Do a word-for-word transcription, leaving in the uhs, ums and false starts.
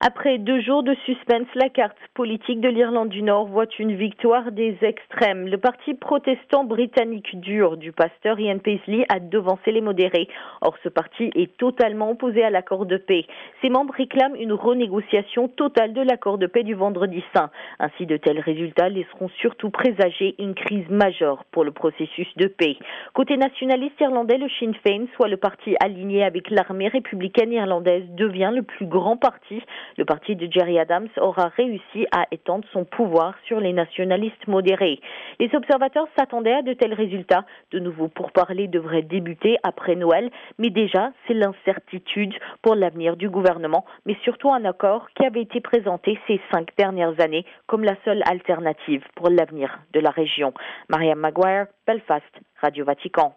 Après deux jours de suspense, la carte politique de l'Irlande du Nord voit une victoire des extrêmes. Le parti protestant britannique dur du pasteur Ian Paisley a devancé les modérés. Or, ce parti est totalement opposé à l'accord de paix. Ses membres réclament une renégociation totale de l'accord de paix du Vendredi saint. Ainsi, de tels résultats laisseront surtout présager une crise majeure pour le processus de paix. Côté nationaliste irlandais, le Sinn Féin, soit le parti aligné avec l'armée républicaine irlandaise, devient le plus grand parti. Le parti de Gerry Adams aura réussi à étendre son pouvoir sur les nationalistes modérés. Les observateurs s'attendaient à de tels résultats. De nouveaux pourparlers devraient débuter après Noël, mais déjà, c'est l'incertitude pour l'avenir du gouvernement, mais surtout un accord qui avait été présenté ces cinq dernières années comme la seule alternative pour l'avenir de la région. Mariam Maguire, Belfast, Radio Vatican.